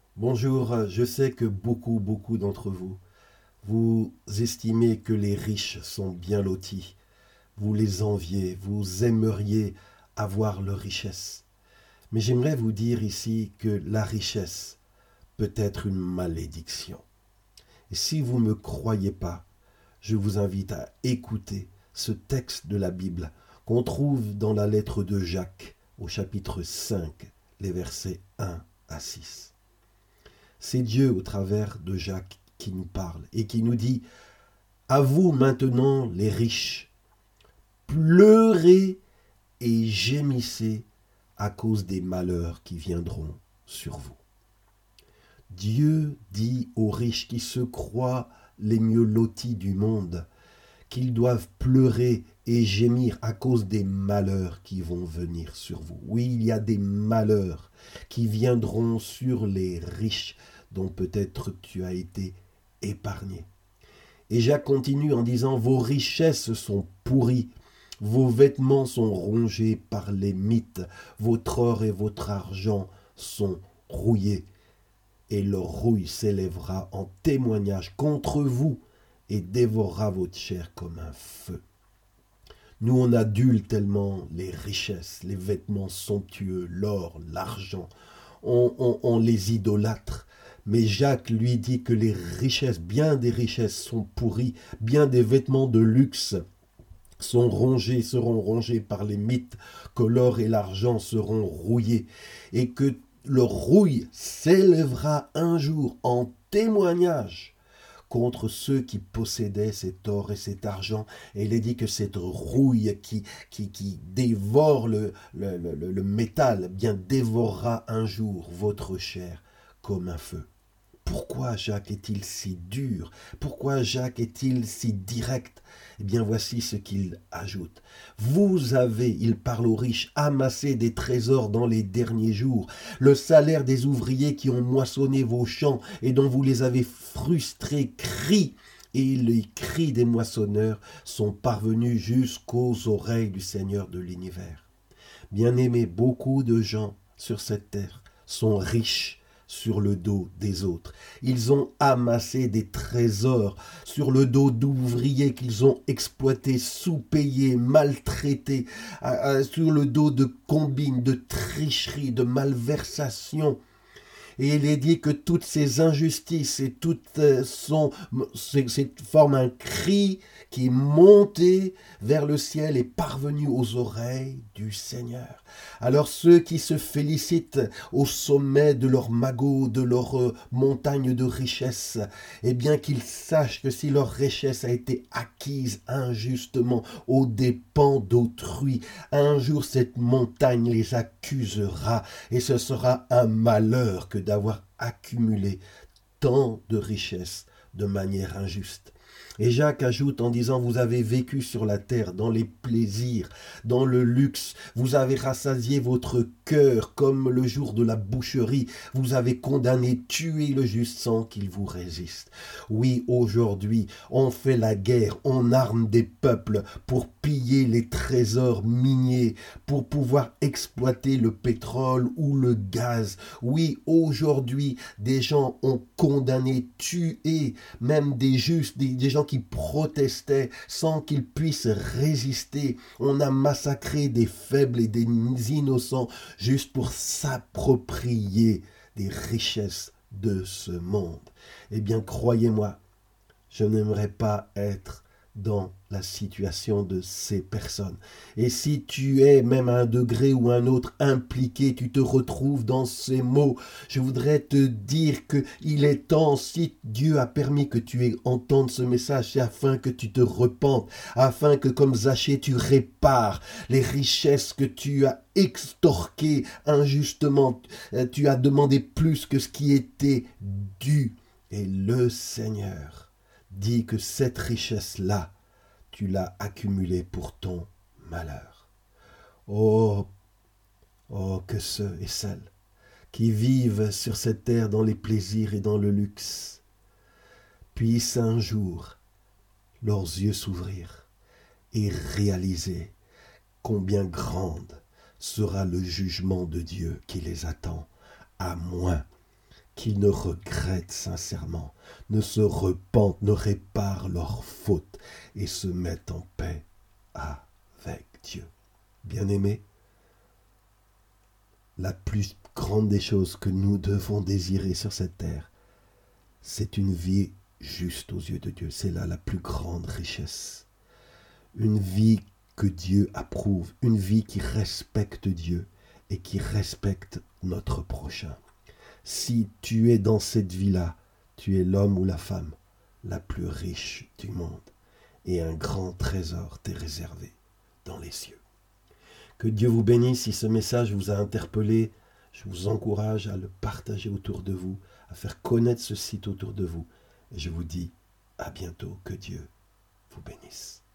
Bonjour, je sais que beaucoup d'entre vous, vous estimez que les riches sont bien lotis, vous les enviez, vous aimeriez avoir leur richesse. Mais j'aimerais vous dire ici que la richesse peut être une malédiction. Et si vous ne me croyez pas, je vous invite à écouter ce texte de la Bible qu'on trouve dans la lettre de Jacques au chapitre 5, les versets 1 à 6. C'est Dieu au travers de Jacques qui nous parle et qui nous dit: à vous maintenant les riches, pleurez et gémissez à cause des malheurs qui viendront sur vous. Dieu dit aux riches qui se croient les mieux lotis du monde qu'ils doivent pleurer et gémir à cause des malheurs qui vont venir sur vous. Oui, il y a des malheurs qui viendront sur les riches dont peut-être tu as été épargné. Et Jacques continue en disant: vos richesses sont pourries, vos vêtements sont rongés par les mites, votre or et votre argent sont rouillés, et leur rouille s'élèvera en témoignage contre vous et dévorera votre chair comme un feu. Nous, on adule tellement les richesses, les vêtements somptueux, l'or, l'argent. On les idolâtre. Mais Jacques lui dit que les richesses, bien des richesses sont pourries, bien des vêtements de luxe seront rongés par les mythes, que l'or et l'argent seront rouillés, et que leur rouille s'élèvera un jour en témoignage contre ceux qui possédaient cet or et cet argent. Et il est dit que cette rouille qui dévore le métal, bien dévorera un jour votre chair comme un feu. Pourquoi Jacques est-il si dur? Pourquoi Jacques est-il si direct? Eh bien, voici ce qu'il ajoute. Vous avez, il parle aux riches, amassé des trésors dans les derniers jours, le salaire des ouvriers qui ont moissonné vos champs et dont vous les avez frustrés crient, et les cris des moissonneurs sont parvenus jusqu'aux oreilles du Seigneur de l'univers. Bien-aimés, beaucoup de gens sur cette terre sont riches sur le dos des autres. Ils ont amassé des trésors sur le dos d'ouvriers qu'ils ont exploités, sous-payés, maltraités, sur le dos de combines, de tricheries, de malversations. Et il est dit que toutes ces injustices et toutes forment un cri qui est monté vers le ciel et parvenu aux oreilles du Seigneur. Alors ceux qui se félicitent au sommet de leur magot, de leur montagne de richesse, eh bien qu'ils sachent que si leur richesse a été acquise injustement aux dépens d'autrui, un jour cette montagne les accusera et ce sera un malheur que d'avoir accumulé tant de richesses de manière injuste. Et Jacques ajoute en disant: vous avez vécu sur la terre dans les plaisirs, dans le luxe, vous avez rassasié votre cœur comme le jour de la boucherie, vous avez condamné, tué le juste sans qu'il vous résiste. Oui, aujourd'hui, on fait la guerre, on arme des peuples pour piller les trésors miniers, pour pouvoir exploiter le pétrole ou le gaz. Oui, aujourd'hui, des gens ont condamné, tué, même des justes, des gens qui protestaient sans qu'ils puissent résister. On a massacré des faibles et des innocents juste pour s'approprier des richesses de ce monde. Eh bien, croyez-moi, je n'aimerais pas être dans la situation de ces personnes. Et si tu es même à un degré ou un autre impliqué, tu te retrouves dans ces mots, je voudrais te dire que il est temps, si Dieu a permis que tu entendes ce message, c'est afin que tu te repentes, afin que comme Zachée, tu répares les richesses que tu as extorquées injustement. Tu as demandé plus que ce qui était dû. Et le Seigneur dit que cette richesse-là, tu l'as accumulée pour ton malheur. Oh, oh, que ceux et celles qui vivent sur cette terre dans les plaisirs et dans le luxe puissent un jour leurs yeux s'ouvrir et réaliser combien grande sera le jugement de Dieu qui les attend, à moins qu'ils ne regrettent sincèrement, ne se repentent, ne réparent leurs fautes et se mettent en paix avec Dieu. Bien-aimés, la plus grande des choses que nous devons désirer sur cette terre, c'est une vie juste aux yeux de Dieu. C'est là la plus grande richesse. Une vie que Dieu approuve, une vie qui respecte Dieu et qui respecte notre prochain. Si tu es dans cette vie-là, tu es l'homme ou la femme la plus riche du monde et un grand trésor t'est réservé dans les cieux. Que Dieu vous bénisse. Si ce message vous a interpellé, je vous encourage à le partager autour de vous, à faire connaître ce site autour de vous. Et je vous dis à bientôt. Que Dieu vous bénisse.